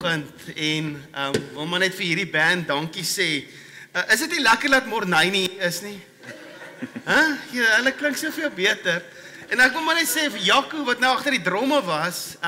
vanoggend en wil maar net vir hierdie band dankie sê. Is dit nie lekker dat Morney nie is nie? Ja, hulle klink soveel beter. En ek wil maar net sê vir Jaco wat nou agter die dromme was,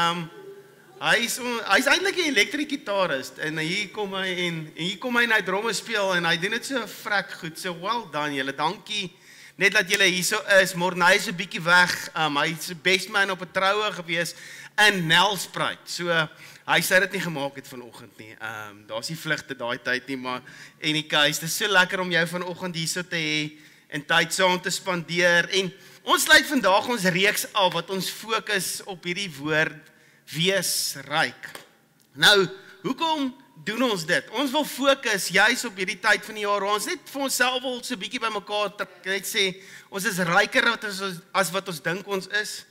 hy's eintlik 'n elektriese gitarist en hier kom hy en hy dromme speel en hy doen dit so vrek goed. So well done julle. Dankie net dat julle hier so is. Morney is 'n bietjie weg. Hy's die best man op 'n troue gewees in Nelspruit. So hy sê dit nie gemaak het vanoggend nie. Daar's nie vlugte daai tyd nie, maar en die case, dit is so lekker om jou vanoggend hier so te hê en tyd saam te spandeer. En ons sluit vandag ons reeks af wat ons fokus op hierdie woord wees ryk. Nou, hoekom doen ons dit? Ons wil fokus juis op hierdie tyd van die jaar waar ons net vir onsself wil so bietjie bymekaar trek, net sê ons is ryker as wat ons dink ons is.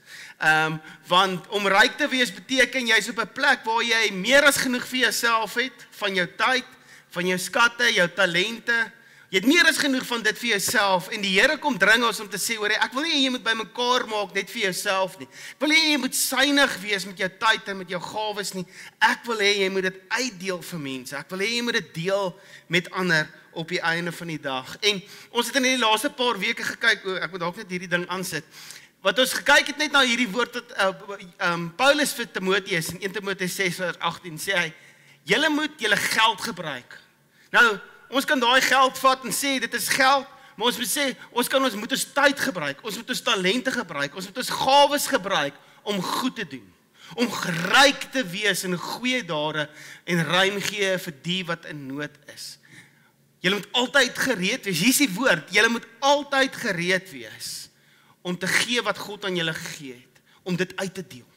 Want om ryk te wees beteken jy's op 'n plek waar jy meer as genoeg vir jouself het, van jou tyd, van jou skatte, jou talente. Jy het meer as genoeg van dit vir jouself en die Here kom dring ons om te sê, hoor ek wil nie jy moet bymekaar maak net vir jouself nie. Ek wil nie jy moet suinig wees met jou tyd en met jou gawes nie. Ek wil hê jy moet dit uitdeel vir mense. Ek wil hê jy moet dit deel met ander op die einde van die dag. En ons het in die laaste paar weke gekyk, ek moet dalk net hierdie ding aansit. Wat ons gekyk het net na hierdie woord wat Paulus vir Timoteus in 1 Timoteus 6:18 sê hy, julle moet julle geld gebruik. Nou, ons kan daai geld vat en sê dit is geld, maar ons moet sê ons moet ons tyd gebruik, ons moet ons talente gebruik, ons moet ons gawes gebruik om goed te doen, om ryk te wees in goeie dade en ruim gee vir die wat in nood is. Julle moet altyd gereed wees. Hier is die woord, julle moet altyd gereed wees om te gee wat God aan julle gegee het, om dit uit te deel.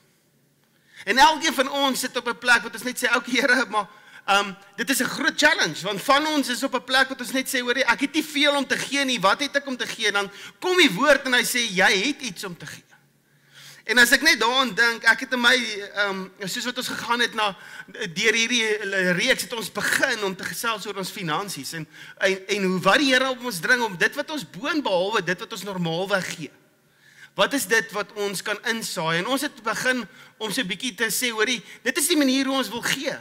En elkeen van ons sit op 'n plek wat ons net sê, okay Here, maar dit is 'n groot challenge, want van ons is op 'n plek wat ons net sê, hoor ek het nie veel om te gee nie, wat het ek om te gee? Dan kom die woord en hy sê, jy het iets om te gee. En as ek net daaraan dink, ek het in my, soos wat ons gegaan het deur hierdie reeks, het ons begin om te gesels oor ons finansies, en hoe wat die Here op ons dring, om dit wat ons boonbehalwe, dit wat ons normaalweg gee. Wat is dit wat ons kan insaai? En ons het begin om so 'n bietjie te sê, hoorie, dit is die manier hoe ons wil gee.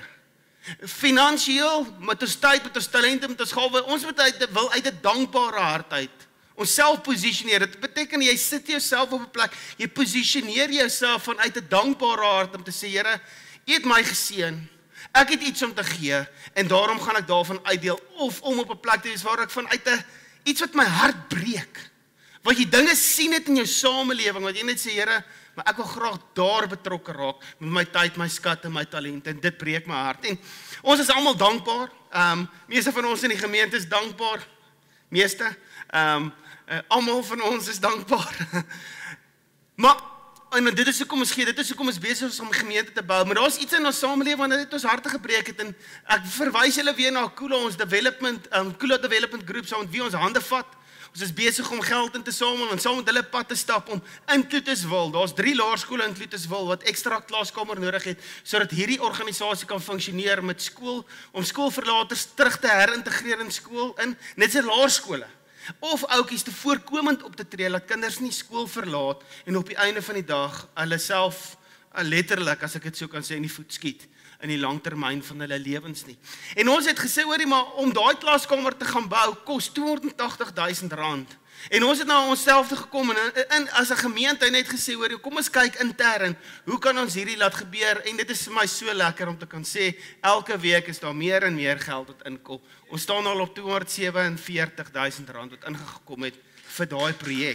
Finansieel, met ons tyd, met ons talente, met ons gawe, ons wil uit 'n dankbare hart uit ons self posisioneer. Dit beteken jy sit jouself op 'n plek, jy posisioneer jouself vanuit 'n dankbare hart om te sê, Here, U het my geseën. Ek het iets om te gee en daarom gaan ek daarvan uitdeel, of om op 'n plek te wees waar ek vanuit iets wat my hart breek. Wat jy dinge sien het in jou samelewing, wat jy net sê, Here, maar ek wil graag daar betrokke raak met my tyd, my skatte, my talente, en dit breek my hart. En ons is almal dankbaar. Meeste van ons in die gemeente is dankbaar. Meeste. Almal van ons is dankbaar. Maar en dit is hoekom ons gee, dit is hoekom ons besig is om 'n gemeente te bou. Maar daar's iets in ons samelewing wat dit ons harte gebreek het, en ek verwys julle weer na Kula, ons Kula Development Group, saam met wie ons hande vat. Ons is besig om geld in te samel en saam met hulle pad te stap om in Kloetiswil. Daar's 3 laerskole in Kloetiswil wat ekstra klaskamer nodig het sodat hierdie organisasie kan funksioneer met skool, om skoolverlaters terug te herintegreer in skool in net se laerskole. Of ouetjies te voorkomend op te tree dat kinders nie skool verlaat en op die einde van die dag hulle self letterlik, as ek dit so kan sê, in die voet skiet in die langtermyn van hulle lewens nie. En ons het gesê, hoorie, maar om daai klaskamer te gaan bou kos R280,000. En ons het na onsself toe gekom en as 'n gemeente net gesê, hoorie, kom ons kyk intern, hoe kan ons hierdie laat gebeur? En dit is vir my so lekker om te kan sê, elke week is daar meer en meer geld wat inkom. Ons staan al op R247,000 wat ingekom het vir daai projek.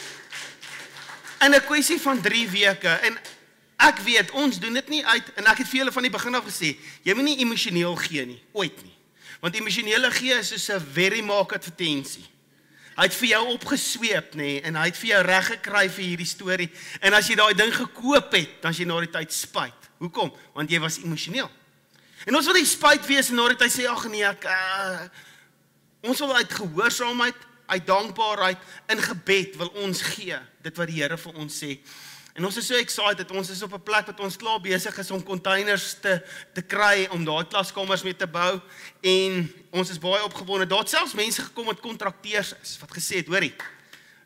In 'n kwessie van 3 weke, en ek weet, ons doen dit nie uit, en ek het vir julle van die begin af gesê, jy moet nie emosioneel gee nie, ooit nie. Want emosionele gee is soos 'n very mark advertensie. Hy het vir jou opgesweep, nê, en hy het vir jou reg gekry vir hierdie storie. En as jy daai ding gekoop het, dan as jy na die tyd spyt. Hoekom? Want jy was emosioneel. En ons wil nie spyt wees en na die tyd sê, ag nee, ons wil uit gehoorsaamheid, uit dankbaarheid, in gebed wil ons gee, dit wat die Here vir ons sê. En ons is so excited, ons is op 'n plek wat ons klaar besig is om containers te kry, om daai klaskamers mee te bou, en ons is baie opgewonde. Daar het selfs mense gekom wat kontrakteurs is, wat gesê het, hoorie,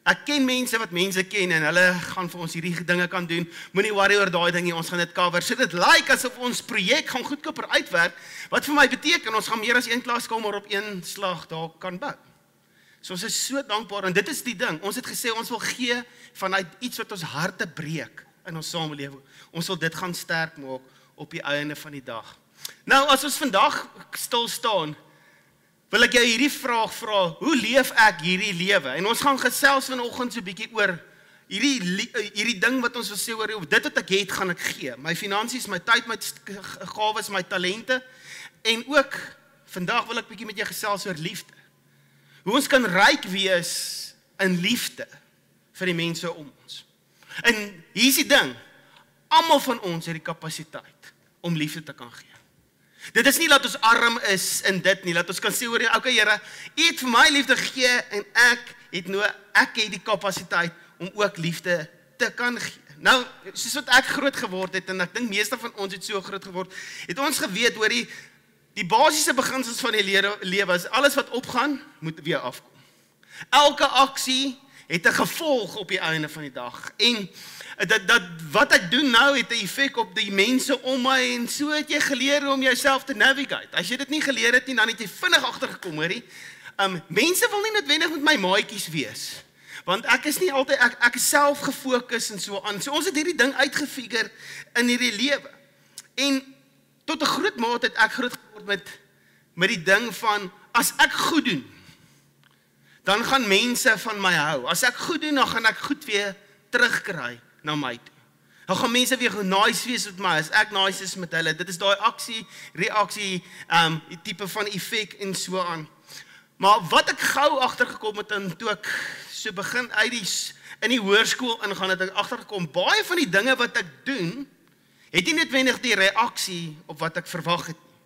Ek ken mense wat mense ken en hulle gaan vir ons hierdie dinge kan doen. Moenie worry oor daai ding nie, ons gaan dit cover. So dit lyk asof ons projek gaan goedkoper uitwerk, wat vir my beteken ons gaan meer as een klaskamer op een slag daar kan bou. So ons is so dankbaar en dit is die ding. Ons het gesê ons wil gee vanuit iets wat ons harte breek in ons samelewing. Ons wil dit gaan sterk maak op die einde van die dag. Nou as ons vandag stil staan, wil ek jou hierdie vraag vra, hoe leef ek hierdie lewe? En ons gaan gesels vanoggend so 'n bietjie oor hierdie ding wat ons wil sê oor dit wat ek het, gaan ek gee. My finansies, my tyd, my gawes, my talente. En ook vandag wil ek bietjie met jou gesels oor liefde. Hoe ons kan ryk wees in liefde vir die mense om ons. En hier is die ding, almal van ons het die kapasiteit om liefde te kan gee. Dit is nie dat ons arm is in dit nie, dat ons kan sê oor, okay Here, U het vir my liefde gegee en ek het die kapasiteit om ook liefde te kan gee. Nou, soos wat ek groot geword het en ek dink meeste van ons het so groot geword, het ons geweet oor die basiese beginsels van die lewe is alles wat opgaan, moet weer afkom. Elke aksie het 'n gevolg op die einde van die dag. En wat ek doen nou het 'n effek op die mense om my en so het jy geleer om jouself te navigate. As jy dit nie geleer het nie, dan het jy vinnig agtergekom, hoorie. Mense wil nie noodwendig met my maatjies wees. Want ek is nie altyd ek is self gefokus en so aan. So ons het hierdie ding uitgefigure in hierdie lewe. En tot 'n groot mate het ek groot geword met die ding van as ek goed doen, dan gaan mense van my hou. As ek goed doen, dan gaan ek goed weer terugkry na my toe. Dan gaan mense weer nice wees met my, as ek nice is met hulle. Dit is daai aksie, reaksie, die tipe van effek en so aan. Maar wat ek gou agtergekom het en toe ek so begin in die hoërskool ingaan, het ek agtergekom, baie van die dinge wat ek doen, het nie noodwendig die reaksie op wat ek verwag het nie.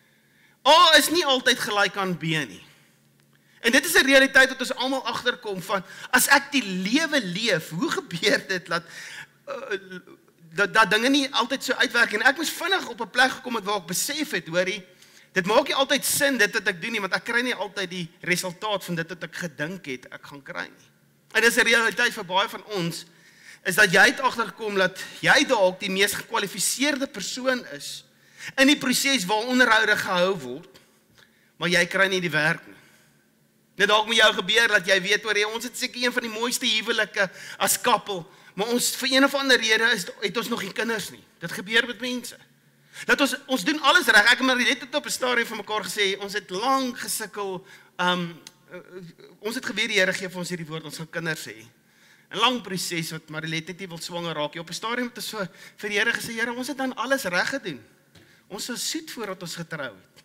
A is nie altyd gelyk aan B nie. En dit is 'n realiteit wat ons almal agterkom van, as ek die lewe leef, hoe gebeur dit dat dinge nie altyd so uitwerk en ek moes vinnig op 'n plek gekom het waar ek besef het, hoorie, dit maak nie altyd sin dit wat ek doen nie, want ek kry nie altyd die resultaat van dit wat ek gedink het ek gaan kry nie. En dis 'n realiteit vir baie van ons, is dat jy het agtergekom dat jy dalk die mees gekwalifiseerde persoon is in die proses waar onderhoude gehou word, maar jy kry nie die werk nie. Dit dalk met jou gebeur dat jy weet oor ons het seker een van die mooiste huwelike as koppel, maar ons vir een of ander rede het ons nog nie kinders nie. Dit gebeur met mense. Dat ons doen alles reg. Ek het maar net op 'n stadium vir mekaar gesê, ons het lank gesukkel. Ons het geweet die Here gee vir ons hierdie woord, ons gaan kinders hê. 'n Lang proses wat Marilet net nie wil swanger raak. Op 'n stadium het ons vir die Here gesê, Here, ons het dan alles reg gedoen. Ons was soet voordat ons getrou het.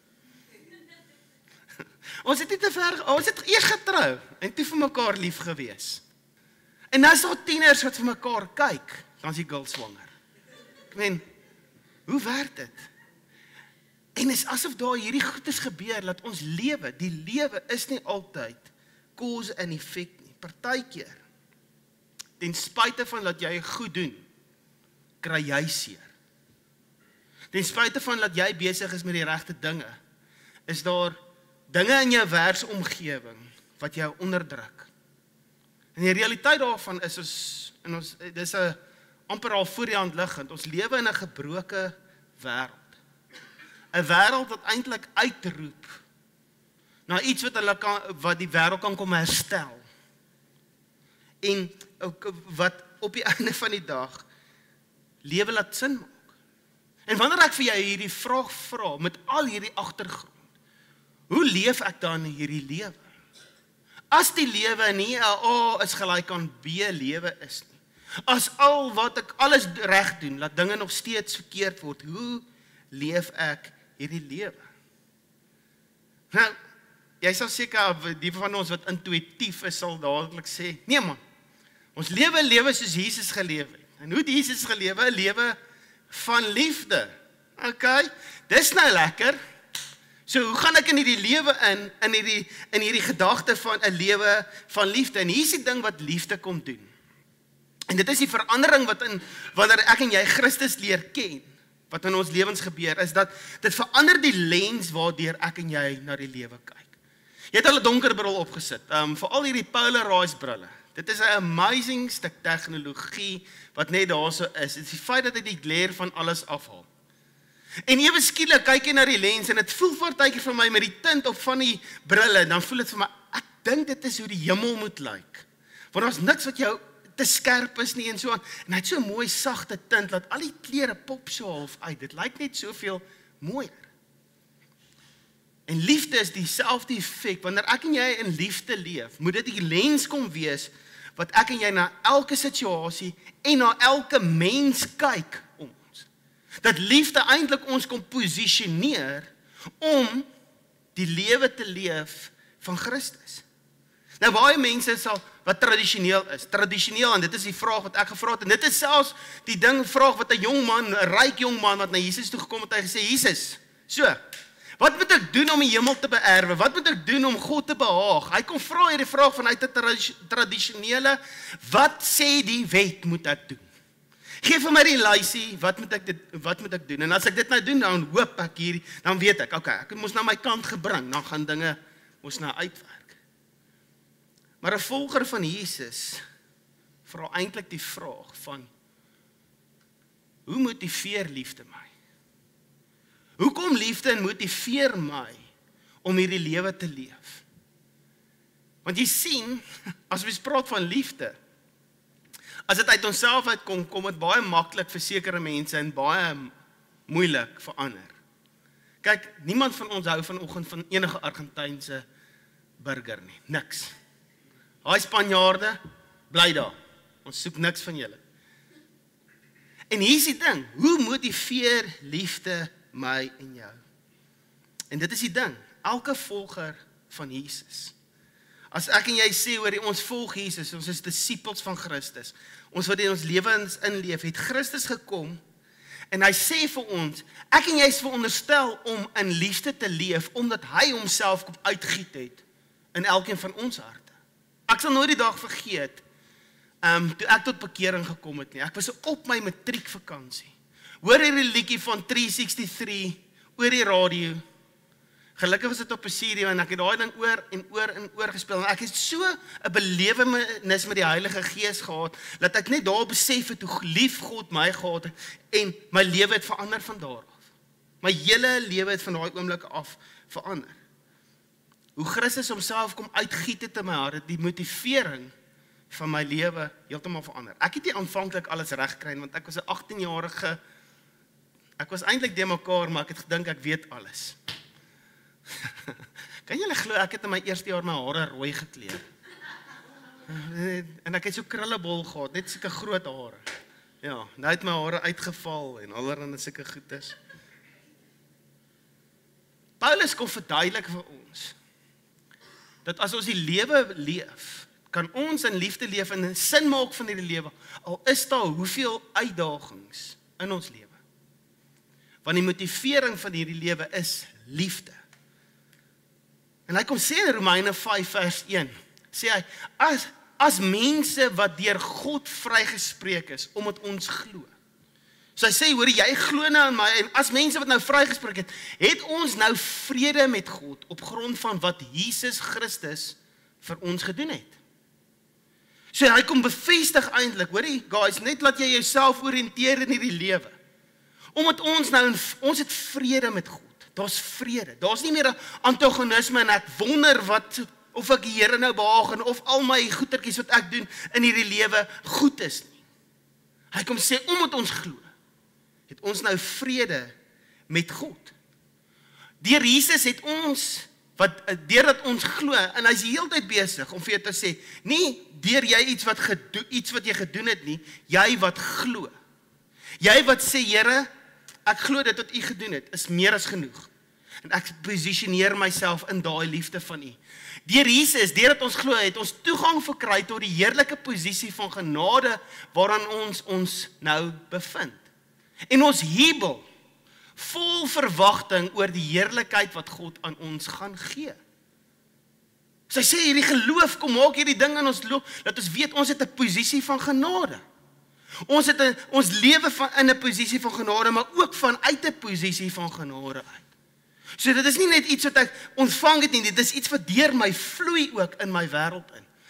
Ons het nie te ver, ons het eers getrou en toe vir mekaar lief gewees. En nou is daar tieners wat vir mekaar kyk, dan is die girl swanger. Ek meen, hoe werk dit? En is asof daar hierdie goedes gebeur, dat ons lewe, die lewe is nie altyd cause en effect nie. Partykeer, ten spyte van dat jy goed doen, kry jy seer. Ten spyte van dat jy besig is met die regte dinge, is daar dinge in jou werksomgewing wat jou onderdruk. En die realiteit daarvan is dis 'n amper al voor die hand liggend. Ons lewe in 'n gebroke wêreld. 'n Wêreld wat eintlik uitroep na iets wat die wêreld kan kom herstel. En wat op die einde van die dag lewe laat sin maak. En wanneer ek vir jou hierdie vraag vra met al hierdie agtergrond, hoe leef ek dan hierdie lewe? As die lewe nie 'n A is gelyk aan B lewe is nie. As al wat ek alles reg doen, laat dinge nog steeds verkeerd word, hoe leef ek hierdie lewe? Nou, jy sal seker, die van ons wat intuïtief is, sal dadelik sê, nee man, ons lewe soos Jesus geleef het. En hoe het Jesus gelewe? 'n lewe van liefde. Okay, dis nou lekker. So hoe gaan ek in hierdie lewe in hierdie gedagte van 'n lewe van liefde? En hier is die ding wat liefde kom doen. En dit is die verandering wanneer ek en jy Christus leer ken, wat in ons lewens gebeur, is dat dit verander die lens waardeur ek en jy na die lewe kyk. Jy het al 'n donker bril opgesit, veral hierdie polarized brille. Dit is 'n amazing stuk tegnologie wat net daar so is. Dit is die feit dat hy die glare van alles afhaal. En ewe skielik kyk jy na die lens en dit voel partykeer vir my met die tint op van die brille, dan voel dit vir my, ek dink dit is hoe die hemel moet lyk. Want daar's niks wat jou te skerp is nie en so aan. En hy het so 'n mooi sagte tint dat al die kleure pop so half uit. Dit lyk net soveel mooier. En liefde is dieselfde effek. Wanneer ek en jy in liefde leef, moet dit die lens kom wees wat ek en jy na elke situasie en na elke mens kyk om ons. Dat liefde eintlik ons kom posisioneer om die lewe te leef van Christus. Nou baie mense sal wat tradisioneel is. Tradisioneel, en dit is die vraag wat ek gevra het, en dit is selfs die vraag wat 'n jong man, 'n ryk jong man wat na Jesus toe gekom het, hy gesê, Jesus, wat moet ek doen om die hemel te beerwe? Wat moet ek doen om God te behaag? Hy kom vra hierdie vraag vanuit 'n tradisionele, wat sê die wet moet ek doen? Geef vir my die lysie, wat moet ek doen? En as ek dit nou doen, dan hoop ek hier, dan weet ek, okay, ek moes na my kant gebring, dan gaan dinge moes nou uitwerk. Maar 'n volger van Jesus vra eintlik die vraag van, hoe motiveer liefde my? Hoekom liefde en motiveer my om hierdie lewe te leef? Want jy sien, as ons praat van liefde, as dit uit onsself uitkom, kom dit baie maklik vir sekere mense en baie moeilik vir ander. Kyk, niemand van ons hou vanoggend van enige Argentynse burger nie, niks. Daai Spanjaarde, bly daar. Ons soek niks van julle. En hier is die ding, hoe motiveer liefde my en jou? En dit is die ding, elke volger van Jesus. As ek en jy sê oor ons volg Jesus, ons is disippels van Christus, ons wat in ons lewens inleef, het Christus gekom, en hy sê vir ons, ek en jy is veronderstel om in liefde te leef, omdat hy homself kom uitgiet het, in elkeen van ons harte. Ek sal nooit die dag vergeet, toe ek tot bekering gekom het nie. Ek was op my matriekvakansie. Hoor hierdie liedjie van 363 oor die radio. Gelukkig was dit op 'n CD en ek het daai ding oor en oor en oor gespeel. En ek het so 'n belewenis met die Heilige Gees gehad dat ek net daar besef het hoe lief God my gehad het en my lewe het verander van daar af. My hele lewe het van daai oomblik af verander. Hoe Christus homself kom uitgiet het in my hart, het die motivering van my lewe heeltemal verander. Ek het nie aanvanklik alles reg gekry want ek was 'n 18-jarige, ek was eintlik de mekaar, maar ek het gedink ek weet alles. Kan julle glo, ek het in my eerste jaar my hare rooi gekleur. En ek het so krullebol gehad, net sulke groot hare. Ja, nou het my hare uitgeval en allerhande sulke goedes. Paulus kom verduidelik vir ons dat as ons die lewe leef, kan ons in liefde leef en 'n sin maak van hierdie lewe, al is daar hoeveel uitdagings in ons lewe. Want die motivering van hierdie lewe is liefde. En hy kom sê in Romeine 5 vers 1, sê hy, as mense wat deur God vrygespreek is, omdat ons glo. So hy sê, hoor, jy glo nou in my, en as mense wat nou vrygespreek het, het ons nou vrede met God, op grond van wat Jesus Christus vir ons gedoen het. So hy kom bevestig eintlik, hoorie, guys, net laat jy jouself oriënteer in hierdie lewe. Omdat ons het vrede met God. Daar's vrede. Daar's nie meer 'n antagonisme en ek wonder of ek die Here nou behaag en of al my goetertjies wat ek doen in hierdie lewe goed is nie. Hy kom sê, omdat ons glo, het ons nou vrede met God. Deur Jesus het ons, deurdat ons glo, en hy's die hele tyd besig om vir jou te sê, nie deur jy iets wat jy gedoen het nie, jy wat glo. Jy wat sê, Here, ek glo dit wat u gedoen het, is meer as genoeg. En ek posisioneer myself in daai liefde van u. Deur Jesus, deurdat ons glo, het ons toegang verkry tot die heerlike posisie van genade waaraan ons nou bevind. En ons jubel, vol verwagting oor die heerlikheid wat God aan ons gaan gee. So hy sê, hierdie geloof, kom maak hierdie ding in ons loop, dat ons weet, ons het 'n posisie van genade. Ons lewe in 'n posisie van genade, maar ook vanuit 'n posisie van genade uit. So dit is nie net iets wat ek ontvang het nie, dit is iets wat deur my vloei ook in my wêreld in.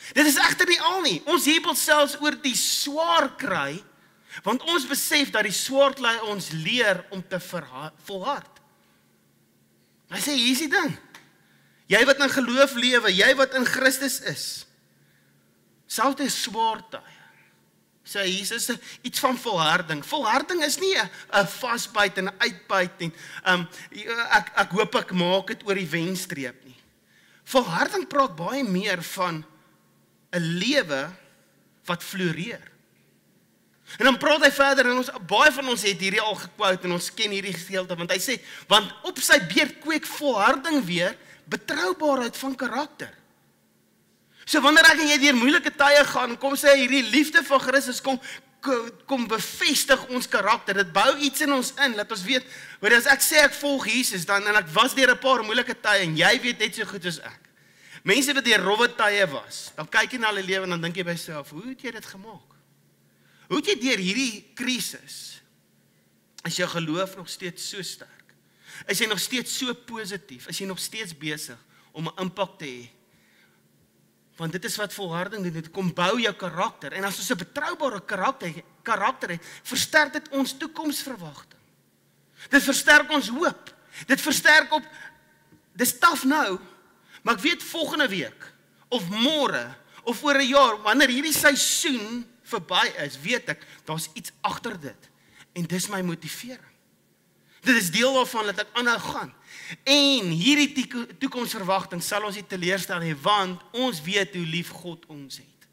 Dit is egter nie al nie. Ons jubel selfs oor die swaar kry, want ons besef dat die swaar kry ons leer om te volhard. Hy sê, hier is die ding. Jy wat in geloof lewe, jy wat in Christus is, selfs die swaar tye. Sê Jesus iets van volharding. Volharding is nie 'n vasbyt en 'n uitbyt nie. Ek hoop ek maak dit oor die wenstreep nie. Volharding praat baie meer van 'n lewe wat floreer. En dan praat hy verder en baie van ons het hierdie al gequote en ons ken hierdie gedeelte want hy sê want op sy beurt kweek volharding weer betroubaarheid van karakter. So wanneer ek en jy deur moeilike tye gaan, kom sê hierdie liefde van Christus kom bevestig ons karakter. Dit bou iets in ons in, laat ons weet, hoor as ek sê ek volg Jesus dan en ek was deur 'n paar moeilike tye en jy weet net so goed as ek. Mense wat deur rowwe tye was, dan kyk jy na hulle lewe en dan dink jy by jouself, hoe het jy dit gemaak? Hoe het jy deur hierdie krisis is jou geloof nog steeds so sterk? Is jy nog steeds so positief? Is jy nog steeds besig om 'n impak te hê? Want dit is wat volharding doen, dit kom bou jou karakter. En as ons 'n betroubare karakter het, versterk dit ons toekomsverwagting. Dit versterk ons hoop. Dit versterk op, dis taaf nou, maar ek weet volgende week, of môre, of oor 'n jaar, wanneer hierdie seisoen verby is, weet ek, daar's iets agter dit. En dis my motivering. Dit is deel daarvan dat ek aanhou gaan. En hierdie toekomsverwagting sal ons nie teleurstel nie, want ons weet hoe lief God ons het.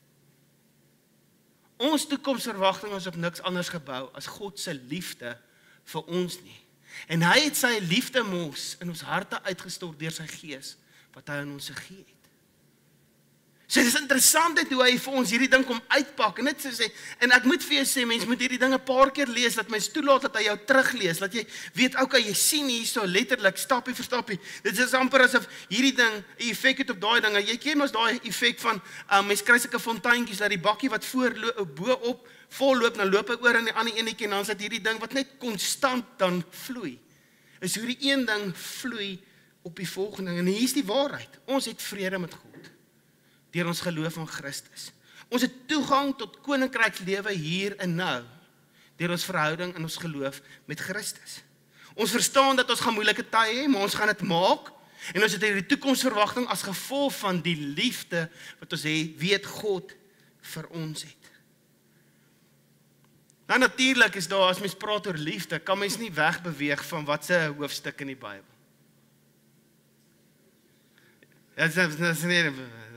Ons toekomsverwagting is op niks anders gebou as God se liefde vir ons nie. En hy het sy liefde mos in ons harte uitgestort deur sy gees, wat hy aan ons gegee het. So dit is interessant hoe hy vir ons hierdie ding kom uitpak, en dit sê, en ek moet vir jou sê, mens moet hierdie ding 'n paar keer lees, dat mens toelaat dat hy jou teruglees, dat jy weet, okay, jy sien hierso letterlik, stapie vir stapie, dit is amper asof hierdie ding, 'n effek het op daai dinge, jy ken mos daai effek van, mens kry sulke fonteintjies, dat die bakkie wat bo op, volloop, dan loop hy oor in die ander enetjie, en dan sit hierdie ding wat net konstant dan vloei, is hoe die een ding vloei op die volgende, en hier is die waarheid, ons het vrede met God, deur ons geloof in Christus. Ons het toegang tot koninkrykslewe hier en nou, deur ons verhouding en ons geloof met Christus. Ons verstaan dat ons gaan moeilike tye hê, maar ons gaan dit maak, en ons het hierdie toekomsverwagting as gevolg van die liefde wat ons weet God vir ons het. Nou natuurlik is daar, as mens praat oor liefde, kan mens nie wegbeweeg van wat se hoofstuk in die Bybel. Ja, dit is nie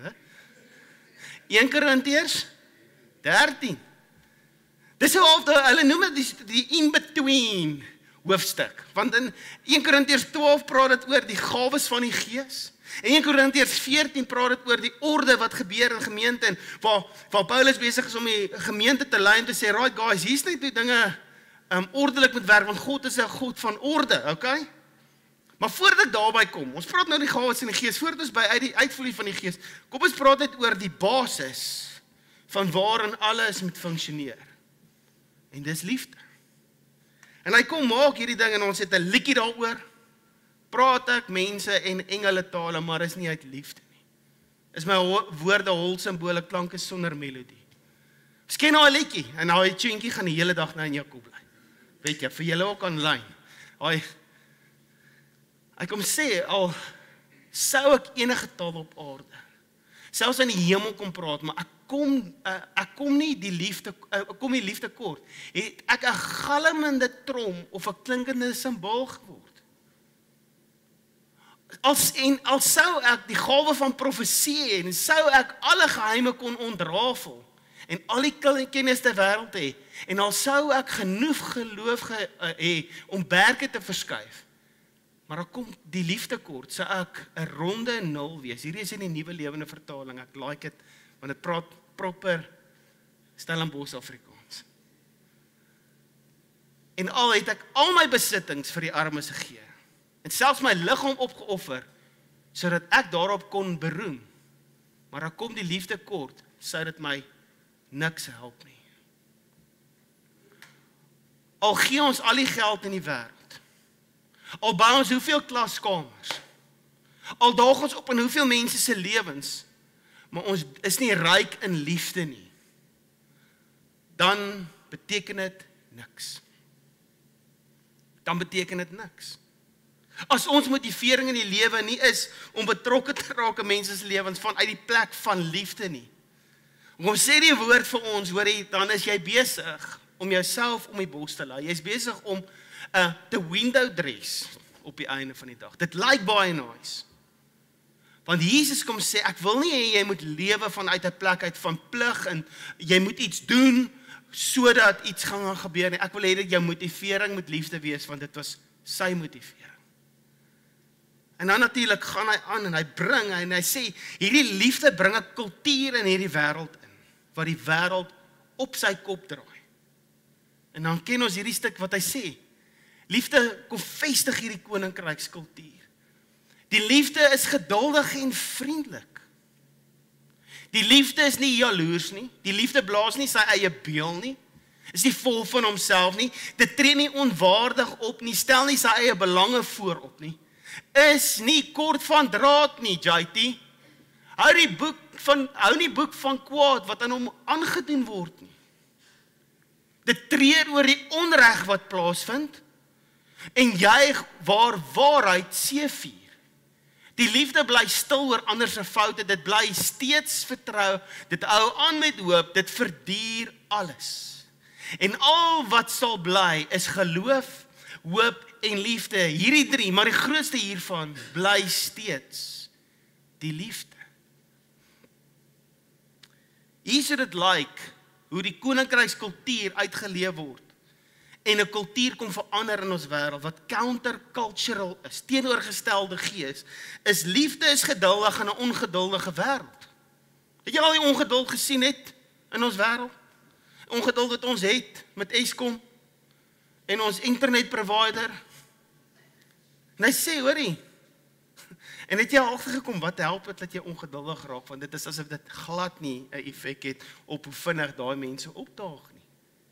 1 Korintiërs 13. Dis hoe hulle noem dit die in-between hoofstuk. Want in 1 Korintiërs 12 praat dit oor die gawes van die Gees. En 1 Korintiërs 14 praat dit oor die orde wat gebeur in gemeente en waar Paulus besig is om die gemeente te lei en te sê, right guys, hier's net die dinge ordelik moet werk, want God is 'n God van orde, okay? Maar voordat ek daarby kom, ons praat nou die gawes in die Gees, voordat ons by die uitvloei van die Gees, kom ons praat net oor die basis van waarin alles moet funksioneer. En dis liefde. En hy kom maak hierdie ding en ons het 'n liedjie daaroor. Praat ek mense en engele tale, maar is nie uit liefde nie. Is my woorde hol simbole klanke sonder melodie. Ons ken nou 'n liedjie en daai tuentjie gaan die hele dag nou in jou kop bly. Weet jy, vir julle ook aanlyn. Hy kom sê, al sou ek enige taal op aarde, selfs in die hemel kom praat, maar ek kom nie die liefde kort, het ek 'n galmende trom of 'n klinkende simbool geword. Al sou ek die gawe van profesie hê, en sou ek alle geheime kon ontrafel, en al die kennis ter wêreld hê, en al sou ek genoeg geloof hê om berge te verskuif, maar dan kom die liefde kort, sou ek 'n ronde nul wees. Hierdie is in die Nuwe Lewende Vertaling, ek like dit, want dit praat proper Stellenbosch Afrikaans. En al het ek al my besittings vir die armes gegee, en selfs my liggaam opgeoffer, sodat ek daarop kon beroem, maar dan kom die liefde kort, sou dit my niks help nie. Al gee ons al die geld in die wêreld, al bou ons hoeveel klaskamers, al daag ons op in hoeveel mense se lewens, maar ons is nie ryk in liefde nie, dan beteken dit niks. Dan beteken dit niks. As ons motivering in die lewe nie is om betrokke te raak in mense se lewens vanuit die plek van liefde nie. Kom sê die woord vir ons, hoor jy, dan is jy besig om jouself om die bos te laai. Jy's besig om te window dress op die einde van die dag. Dit lyk baie nice. Want Jesus kom sê, ek wil nie hê jy moet lewe vanuit 'n plek uit van plig en jy moet iets doen sodat iets gaan gebeur nie. Ek wil hê dat jou motivering moet liefde wees, want dit was sy motivering. En dan natuurlik gaan hy aan en hy bring en hy sê, hierdie liefde bring 'n kultuur in hierdie wêreld in, wat die wêreld op sy kop draai. En dan ken ons hierdie stuk wat hy sê, liefde kom vestig hierdie koninkrykskultuur. Die liefde is geduldig en vriendelik. Die liefde is nie jaloers nie. Die liefde blaas nie sy eie beel nie. Is nie vol van homself nie. Dit tree nie onwaardig op nie. Stel nie sy eie belange voorop nie. Is nie kort van draad nie, JT. Hou nie boek van kwaad wat aan hom aangedoen word nie. Dit treur oor die onreg wat plaasvind en juig waar waarheid seëvier. Die liefde bly stil oor ander se foute, dit bly steeds vertrou, dit hou aan met hoop, dit verduur alles. En al wat sal bly is geloof, hoop en liefde. Hierdie drie, maar die grootste hiervan bly steeds die liefde. Hier is dit lyk hoe die koninkrykskultuur uitgeleef word en 'n kultuur kom verander in ons wêreld wat countercultural is, teenoorgestelde gees, is liefde is geduldig in 'n ongeduldige wêreld. Het jy al die ongeduld gesien het in ons wêreld? Ongeduld wat ons het met Eskom en ons internetprovider. En hy sê, hoorie, en het jy al agtergekom wat help dit dat jy ongeduldig raak, want dit is asof dit glad nie 'n effek het op hoe vinnig daai mense opdaag nie.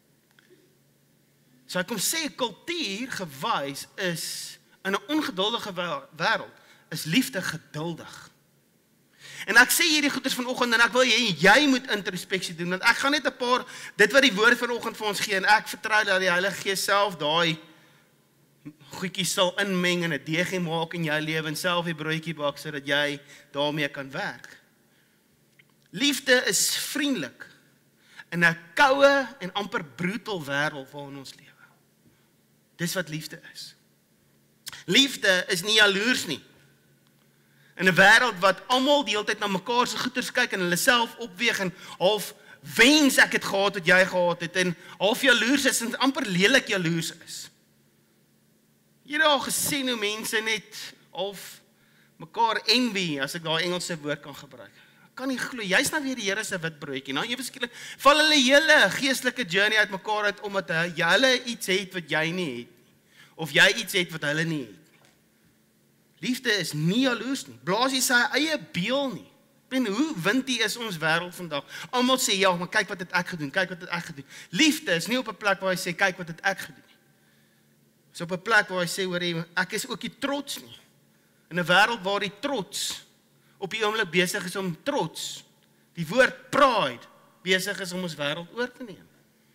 So hy kom sê, kultuur gewys is, in 'n ongeduldige wêreld, is liefde geduldig. En ek sê hierdie goeders vanoggend, en ek wil jy moet introspeksie doen, want ek gaan net 'n paar, dit wat die woord vanoggend vir ons gee, en ek vertrou dat die Heilige Gees self daai goedjies sal inmeng en 'n deegie maak in jou lewe, en self die broodjie bak, sodat jy daarmee kan werk. Liefde is vriendelik in 'n koue en amper brutal wêreld waarin ons lewe. Dis wat liefde is. Liefde is nie jaloers nie. In 'n wêreld wat almal die hele tyd na mekaar se goeders kyk en hulle self opweeg en half wens ek het gehad wat jy gehad het en half jaloers is en amper lelik jaloers is. Jy het al gesien hoe mense net half mekaar envy, as ek daai Engelse woord kan gebruik. Ek kan nie glo, jy's nou weer die Here se wit broodjie. Nou ewe skielik val hulle hele geestelike journey uit mekaar uit omdat hulle iets het wat jy nie het. Of jy iets het wat hulle nie het. Liefde is nie jaloers nie. Blaas nie sy eie beel nie. En hoe windy is ons wêreld vandag? Almal sê ja, maar kyk wat het ek gedoen, kyk wat het ek gedoen. Liefde is nie op 'n plek waar hy sê kyk wat het ek gedoen nie. Dis op 'n plek waar hy sê hoor ek is ook nie trots nie. In 'n wêreld waar die trots op die oomblik besig is om trots, die woord pride besig is om ons wêreld oor te neem.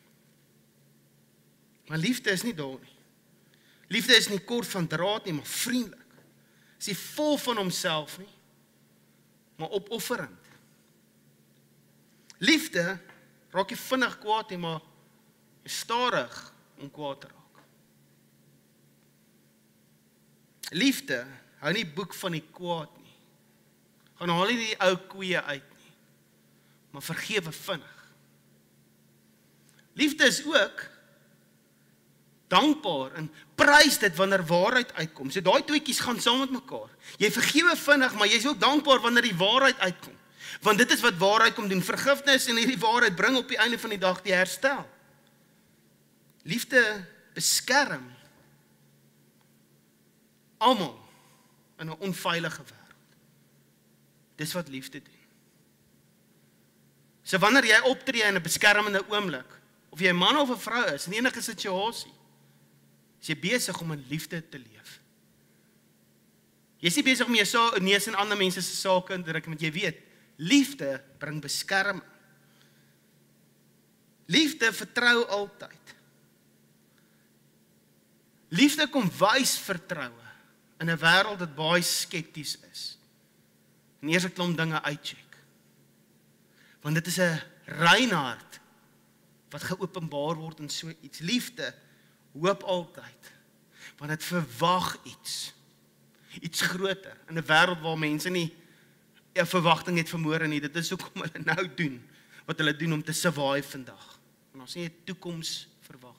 Maar liefde is nie daar nie. Liefde is nie kort van draad nie, maar vriendelik. Is nie vol van homself nie, maar opofferend. Liefde raak nie vinnig kwaad nie, maar stadig om kwaad te raak. Liefde hou nie boek van die kwaad nie. Gaan haal nie die ou koeie uit nie, maar vergewe vinnig. Liefde is ook dankbaar en prys dit wanneer waarheid uitkom. So daai tweetjies gaan saam met mekaar. Jy vergewe vinnig, maar jy is ook dankbaar wanneer die waarheid uitkom. Want dit is wat waarheid kom doen. Vergifnis en hierdie waarheid bring op die einde van die dag die herstel. Liefde beskerm almal in 'n onveilige wêreld. Dis wat liefde doen. So wanneer jy optree in 'n beskermende oomblik, of jy 'n man of 'n vrou is in enige situasie, is jy besig om in liefde te leef. Jy is nie besig om jou neus in ander mense se sake in te druk, want jy weet, Liefde bring beskerming. Liefde vertrou altyd. Liefde kom wys vertroue in 'n wêreld wat baie skepties is. En eers 'n klomp dinge uitcheck. Want dit is 'n rein hart wat geopenbaar word in so iets. Liefde hoop altyd, want dit verwag iets groter, in 'n wêreld waar mense nie 'n verwagting het vermoor nie. Dit is hoekom hulle nou doen wat hulle doen om te survive vandag. En ons nie 'n toekomsverwagting.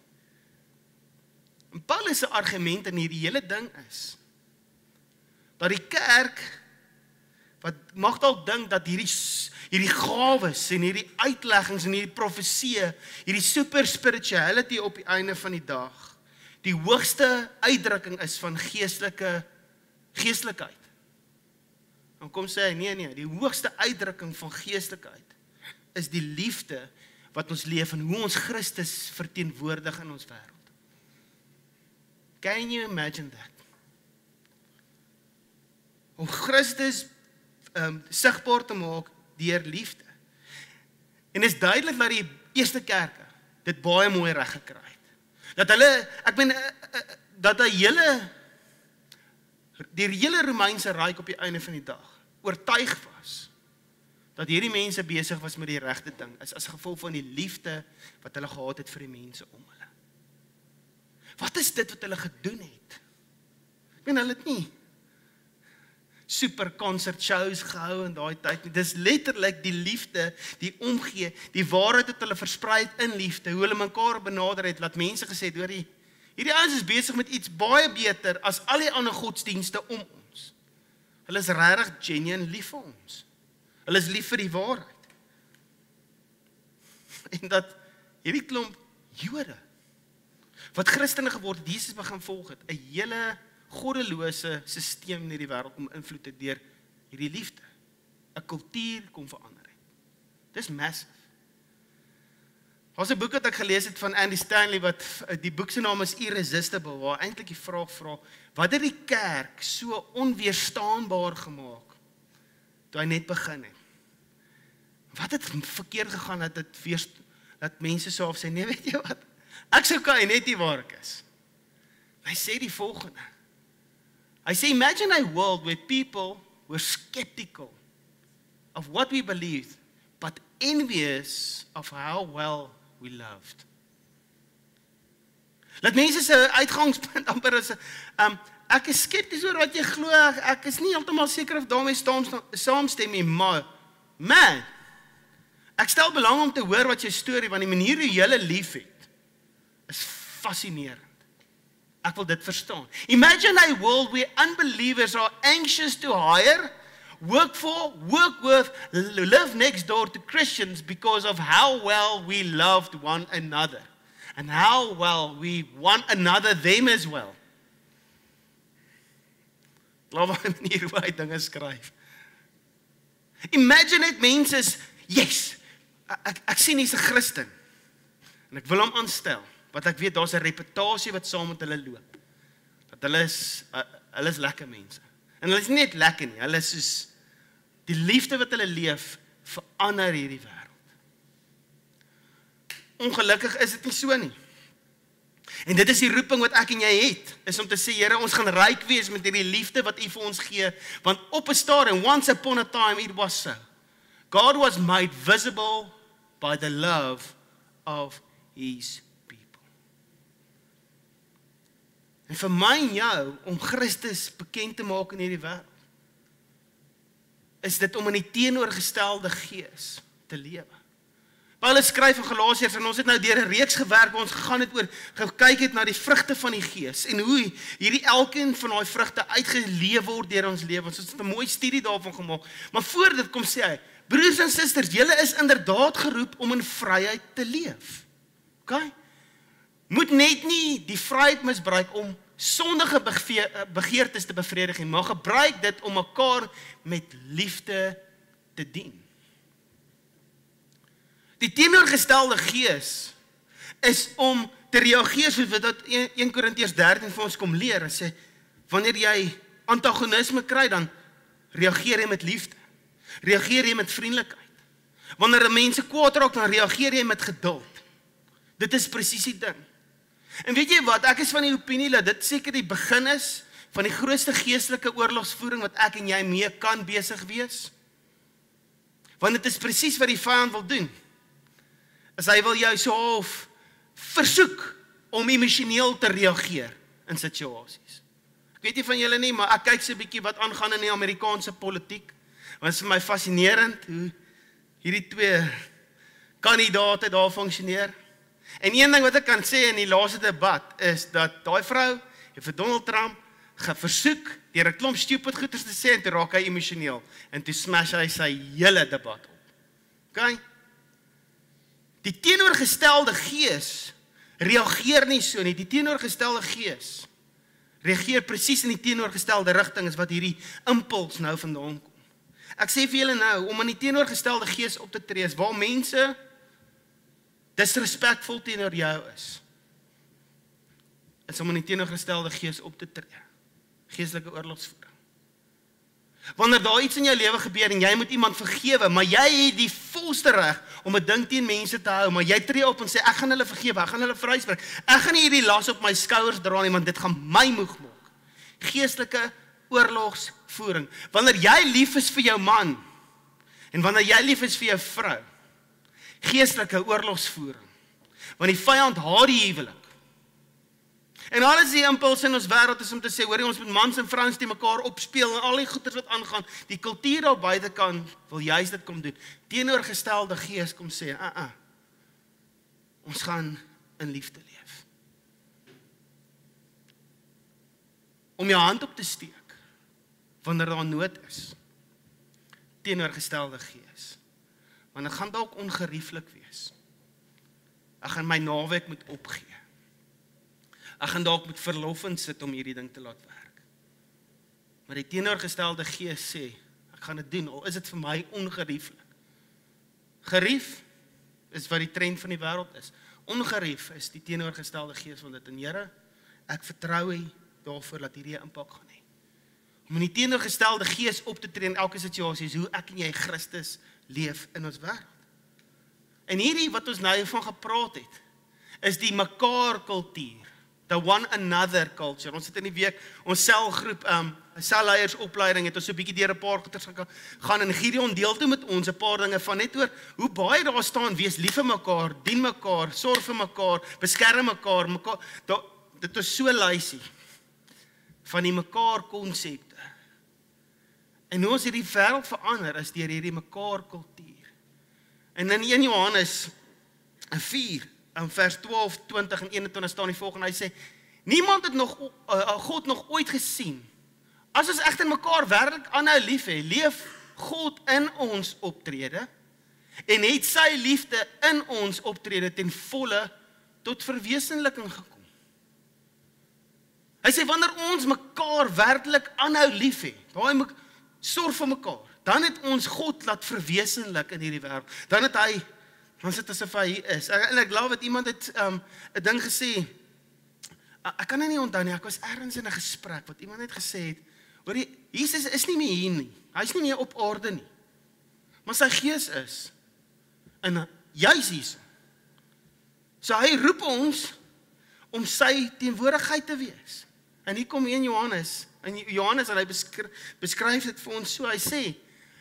En Paulus se argument in hierdie hele ding is dat die kerk wat mag dalk dink dat hierdie gawes en hierdie uitleggings en hierdie profeseë, hierdie super spirituality op die einde van die dag, die hoogste uitdrukking is van geestelikheid. Dan kom sê hy, nee, die hoogste uitdrukking van geestelikheid is die liefde wat ons leef en hoe ons Christus verteenwoordig in ons wêreld. Can you imagine that? Om Christus sigbaar te maak deur liefde. En is duidelik dat die eerste kerke dit baie mooi reg gekry het. Dat hulle, dat die hele Romeinse ryk op die einde van die dag oortuig was dat hierdie mense besig was met die regte ding, as gevolg van die liefde wat hulle gehad het vir die mense om hulle. Wat is dit wat hulle gedoen het? Hulle het nie super concert shows gehou in daai tyd nie. Dis letterlik die liefde, die omgee, die waarheid wat hulle versprei het in liefde, hoe hulle mekaar benader het, laat mense gesê het, hoor hierdie ouens is besig met iets baie beter as al die ander godsdienste om ons. Hulle is regtig genuine lief vir ons. Hulle is lief vir die waarheid. En dat hierdie klomp Jode wat Christene geword het, Jesus begin volg het, 'n hele goddelose stelsel in hierdie wêreld kom invloed het deur hierdie liefde. 'n Kultuur kom verander het. Dis massive. Daar's 'n boek wat ek gelees het van Andy Stanley, wat die boek se naam is Irresistible, waar eintlik die vraag vra, wat het die kerk so onweerstaanbaar gemaak toe hy net begin het? Wat het verkeerd gegaan dat mense so sê, nee, weet jy wat? Ek sou kan net nie waar ek is. Hy sê die volgende. Hy sê, imagine a world where people were skeptical of what we believed, but envious of how well we loved. Laat mense se uitgangspunt amper is, ek is skepties oor wat jy glo, ek is nie heeltemal seker of daarmee saamstem nie, maar, man, ek stel belang om te hoor wat jou storie, want die manier hoe jy hulle lief het, is fascinerend. Ek wil dit verstaan. Imagine a world where unbelievers are anxious to hire, work for, work with, live next door to Christians because of how well we loved one another and how well we one another them as well. Laat my manier hoe hy dinge skryf. Imagine it mense is, yes, ek sien hy's 'n Christen en ek wil hom aanstel. Wat ek weet, daar's 'n reputasie wat saam met hulle loop. Dat hulle is lekker mense. En hulle is nie net lekker nie, hulle is soos die liefde wat hulle leef verander hierdie wêreld. Ongelukkig is dit nie so nie. En dit is die roeping wat ek en jy het, is om te sê, Here, ons gaan ryk wees met hierdie liefde wat U vir ons gee, want op 'n stadium, once upon a time, it was so. God was made visible by the love of His people. En vir my en jou, om Christus bekend te maak in hierdie wêreld, is dit om in die teenoorgestelde gees te lewe. Paulus skryf in Galasiërs, en ons het nou deur 'n reeks gewerk, waar ons gegaan het oor, gekyk het na die vrugte van die gees, en hoe hierdie elkeen van daai vrugte uitgeleef word deur ons lewens. Ons het 'n mooi studie daarvan gemaak. Maar voor dit kom sê hy, broers en susters, julle is inderdaad geroep om in vryheid te leef. Okay? Moet net nie die vryheid misbruik om sondige begeertes te bevredig nie, maar gebruik dit om mekaar met liefde te dien. Die teenoorgestelde gees is om te reageer soos wat 1 Korintiërs 13 vir ons kom leer. Hy sê, wanneer jy antagonisme kry, dan reageer jy met liefde. Reageer jy met vriendelikheid? Wanneer mense kwaad raak, dan reageer jy met geduld. Dit is presies die ding. En weet jy wat, ek is van die opinie dat dit seker die begin is van die grootste geestelike oorlogsvoering wat ek en jy mee kan besig wees. Want dit is presies wat die vyand wil doen. As hy wil jou so half versoek om emosioneel te reageer in situasies. Ek weet nie van julle nie, maar ek kyk so 'n bietjie wat aangaan in die Amerikaanse politiek. Want dit is vir my fascinerend hoe hierdie twee kandidaate daar funksioneer. En een ding wat ek kan sê in die laaste debat is dat daai vrou het vir Donald Trump versoek deur 'n klomp stupid goeters te sê en toe raak hy emosioneel en toe smash hy sy hele debat op. OK? Die teenoorgestelde gees reageer nie so nie. Die teenoorgestelde gees reageer presies in die teenoorgestelde rigting as wat hierdie impuls nou vandaan kom. Ek sê vir julle nou, om in die teenoorgestelde gees op te tree is waar mense disrespekvol teenoor jou is om in die teenoorgestelde gees op te tree. Geestelike oorlogsvoering. Wanneer daar iets in jou lewe gebeur en jy moet iemand vergewe, maar jy het die volste reg om 'n ding teen mense te hou, maar jy tree op en sê ek gaan hulle vergewe, ek gaan hulle vryspreek. Ek gaan nie hierdie las op my skouers dra nie, want dit gaan my moeg maak. Geestelike oorlogsvoering. Wanneer jy lief is vir jou man en wanneer jy lief is vir jou vrou, geestelike oorlogsvoering. Want die vyand haat die huwelik. En alles die impuls in ons wêreld is om te sê, hoor jy, ons moet mans en vrouens die mekaar opspeel en al die goeders wat aangaan, die kultuur daar buitekant wil juist dit kom doen. Teenoorgestelde gees kom sê, ons gaan in liefde leef. Om jou hand op te steek, wanneer daar nood is. Teenoorgestelde gees. Want dit gaan dalk ongerieflik wees. Ek gaan my naweek moet opgee. Ek gaan dalk met verlof in sit om hierdie ding te laat werk. Maar die teenoorgestelde gees sê, ek gaan dit doen, al is dit vir my ongerieflik. Gerief is wat die trend van die wêreld is. Ongerief is die teenoorgestelde gees van dit. En Here, ek vertrou U daarvoor dat hierdie impak gaan hê. Om in die teenoorgestelde gees op te tree in elke situasie is hoe ek en jy Christus leef in ons wêreld. En hierdie wat ons nou van gepraat het, is die mekaar kultuur. The one another culture. Ons het in die week, ons selgroep, selleiersopleiding, het ons so 'n bietjie deur 'n paar goeters gaan, en Gideon deel toe met ons 'n paar dinge van net oor, hoe baie daar staan, wees lief vir mekaar, dien mekaar, sorg vir mekaar, beskerm mekaar, dit is so lysie, van die mekaar konsepte. En hoe ons hierdie wêreld verander, is deur hierdie mekaar kultuur. En in 1 Johannes 4, in vers 12, 20 en 21 staan die volgende, hy sê, niemand het God nog ooit gesien. As ons egter mekaar werklik aanhou lief hê, leef God in ons optrede, en het sy liefde in ons optrede ten volle tot verwesenliking gekom. Hy sê, wanneer ons mekaar werklik aanhou lief hê, sorg vir mekaar, dan het ons God laat verwesenlik in hierdie wêreld. Dan het hy, dan sit asof hy hier is. En ek glo dat iemand het 'n ding gesê, ek kan nie onthou nie, ek was ergens in 'n gesprek, wat iemand net gesê het, hoor jy, Jesus is nie meer hier nie, hy is nie meer op aarde nie, maar sy gees is, en juis hier. So hy roep ons, om sy teenwoordigheid te wees. En hier kom 1 Johannes, en Johannes, en hy beskryf dit vir ons so, hy sê,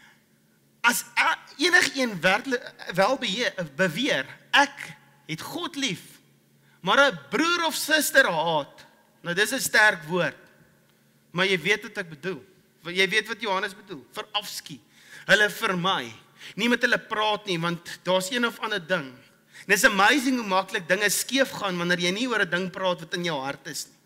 as enigeen wel beweer, ek het God lief, maar 'n broer of suster haat, nou dis 'n sterk woord, maar jy weet wat ek bedoel, jy weet wat Johannes bedoel, verafskie, hulle vermy, nie met hulle praat nie, want daar's een of ander ding, en it's amazing hoe maklik dinge skeef gaan, wanneer jy nie oor 'n ding praat wat in jou hart is nie.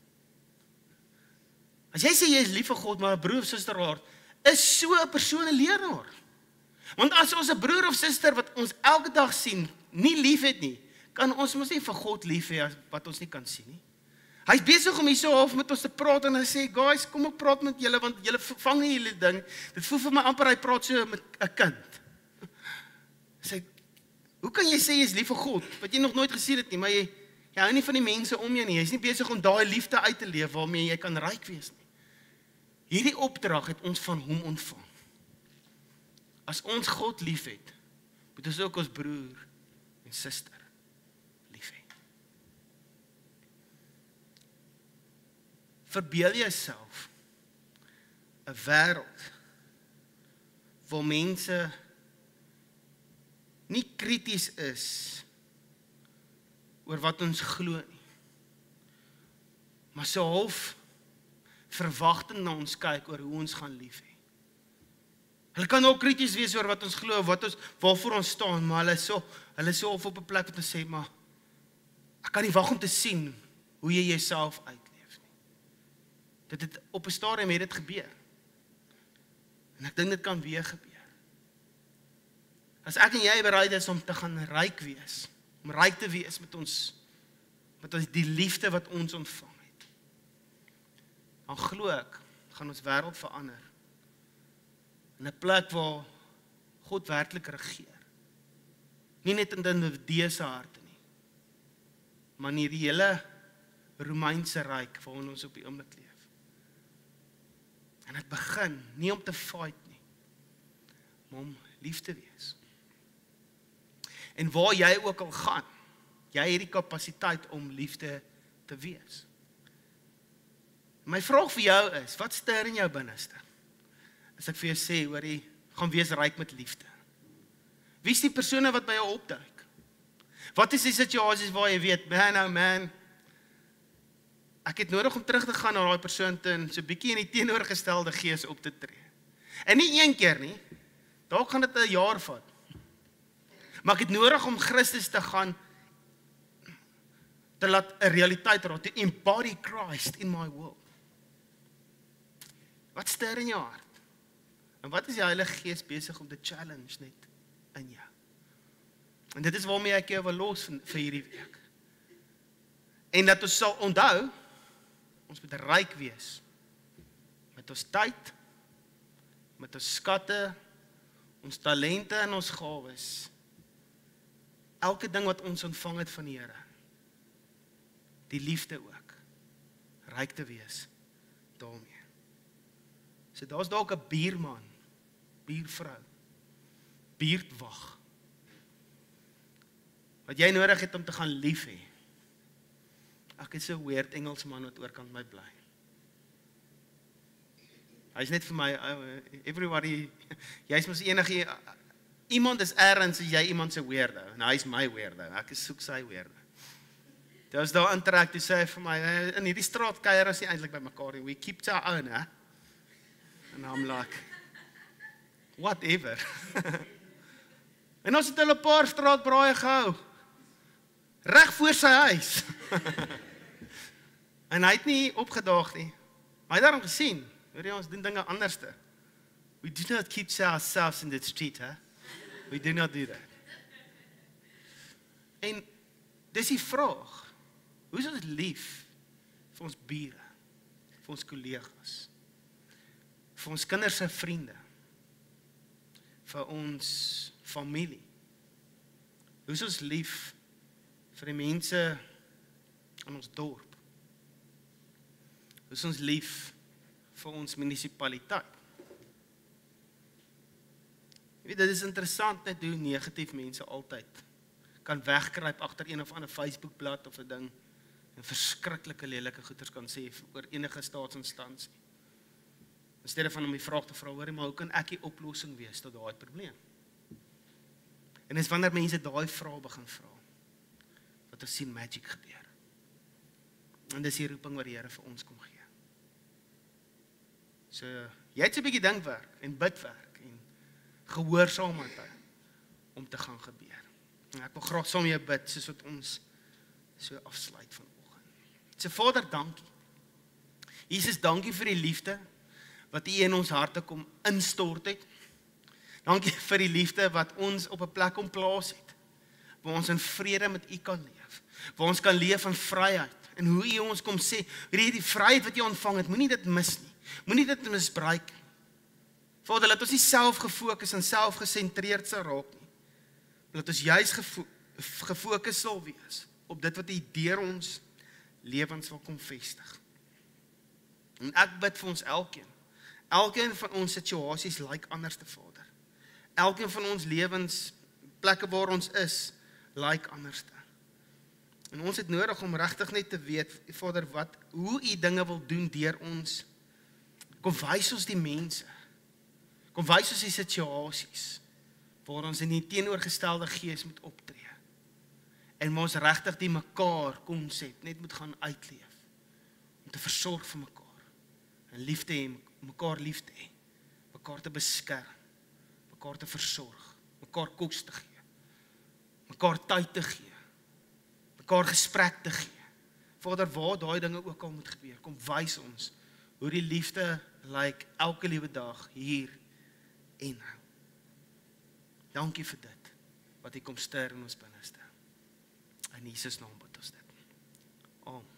As jy sê jy is lief vir God, maar 'n broer of suster haat, is so 'n persoon 'n leenaar. Want as ons 'n broer of suster wat ons elke dag sien, nie lief het nie, kan ons mos nie vir God lief hê wat ons nie kan sien nie. Hy's besig om hier so half met ons te praat en hy sê, guys, kom ek praat met julle, want julle vang nie julle ding. Dit voel vir my amper hy praat so met 'n kind. Sê, hoe kan jy sê jy is lief vir God, wat jy nog nooit gesien het nie, maar jy hou nie van die mense om jou nie, jy is nie besig om daai liefde uit te leef waarmee jy kan ryk wees nie. Hierdie opdrag het ons van hom ontvang. as ons God lief het, moet ons ook ons broer en suster lief hê. Verbeel jouself 'n wêreld waar mense nie krities is oor wat ons glo nie, maar so half verwagting na ons kyk oor hoe ons gaan lief hê. Hulle kan ook krities wees oor wat ons glo, waarvoor ons staan, maar hulle is so op 'n plek wat ons sê, maar ek kan nie wag om te sien hoe jy jouself uitleef nie. Dit het op 'n stadium het dit gebeur. En ek dink dit kan weer gebeur. As ek en jy bereid is om te gaan ryk wees, om ryk te wees met ons die liefde wat ons ontvang het, dan glo ek, gaan ons wêreld verander. In 'n plek waar God werklik regeer. Nie net in die individue se harte nie, maar in die hele Romeinse ryk waarin ons op die oomblik leef. En dit begin nie om te fight nie, maar om lief te wees. En waar jy ook al gaan, jy het die kapasiteit om liefde te wees. My vraag vir jou is, wat stir in jou binneste? As ek vir jou sê, hoor jy, gaan wees ryk met liefde. Wie is die persone wat by jou opduik? Wat is die situasies waar jy weet, man, ek het nodig om terug te gaan na daai persoon toe en so bietjie in die teenoorgestelde gees op te tree. En nie een keer nie, dalk gaan dit 'n jaar vat. Maar ek het nodig om Christus te gaan te laat 'n realiteit raak, to embody Christ in my world. Wat stir in jou hart? En wat is die Heilige Gees besig om te challenge net in jou? En dit is waarmee ek jou wil los vir hierdie week. En dat ons sal onthou, ons moet ryk wees met ons tyd, met ons skatte, ons talente en ons gawes. Elke ding wat ons ontvang het van die Here. Die liefde ook. Ryk te wees daarmee. So daar's dalk 'n buurman, buurvrou, buurtwag, wat jy nodig het om te gaan lief hê. Ek is so 'n weird Engelsman wat oorkant my bly. Hy's net vir my, everybody, jy's mos enige, iemand is ergens as jy iemand se weirdo, en hy's my weirdo, ek is soek sy weirdo. Dit was daar intrek, toe sê hy vir my, in hierdie straat kuier ons nie eintlik by mekaar nie, we keep to our own, hè? And I'm like, whatever. En ons het hulle 'n paar straatbraaie gehou, reg voor sy huis. En hy het nie opgedaag nie, maar hy het daarom gesien, hoor jy, ons doen dinge anderste. We do not keep to ourselves in the street, hè? We do not do that. En dis die vraag, hoe is ons lief vir ons bure, vir ons kollegas, vir ons kinders se vriende, vir ons familie? Hoe is ons lief vir die mense in ons dorp? Hoe is ons lief vir ons munisipaliteit? Jy weet, dit is interessant net hoe negatief mense altyd kan wegkruip agter een of ander Facebookblad of 'n ding en verskriklike lelike goeders kan sê oor enige staatsinstansie. In steede van om die vraag te vra, hoor, maar hoe kan ek die oplossing wees tot daai probleem? En dis wanneer mense daai vrae begin vra, wat ons sien magic gebeur. En dis die roeping wat die Here vir ons kom gee. So, jy het so 'n bietjie dinkwerk en bidwerk en gehoorsaamheid om te gaan gebeur. En ek wil graag saam met jou bid, soos wat ons so afsluit vanoggend. So Vader, dankie. Jesus, dankie vir die liefde wat U in ons harte kom instort het. Dankie vir die liefde wat ons op 'n plek kom plaas het, waar ons in vrede met U kan leef, waar ons kan leef in vryheid, en hoe U ons kom sê, die vryheid wat jy ontvang het, moenie dit mis nie, moenie dit misbruik nie. Vader, laat ons nie self gefokus en selfgesentreerd sal raak nie, laat ons juis gefokus sal wees op dit wat U deur ons lewens wil kom vestig. En ek bid vir ons elkeen van ons situasies lyk anders te Vader. elkeen van ons lewens, plekke waar ons is, like anderste. En ons het nodig om regtig net te weet, Vader, hoe U dinge wil doen deur ons. Kom wys ons die mense. Kom wys ons die situasies waar ons in die teenoorgestelde gees moet optree. En ons regtig die mekaar konsep net moet gaan uitleef. Om te versorg vir mekaar. En lief te hê, mekaar lief te hê. Mekaar te beskerm. Mekaar te versorg. Mekaar kos te gee. Mekaar tyd te gee. Mekaar gesprek te gee. Vader, waar daai dinge ook al moet gebeur, kom wys ons hoe die liefde lyk elke liewe dag hier en nou. Dankie vir dit, wat U kom stir in ons binneste. In Jesus naam bid ons dit. Amen.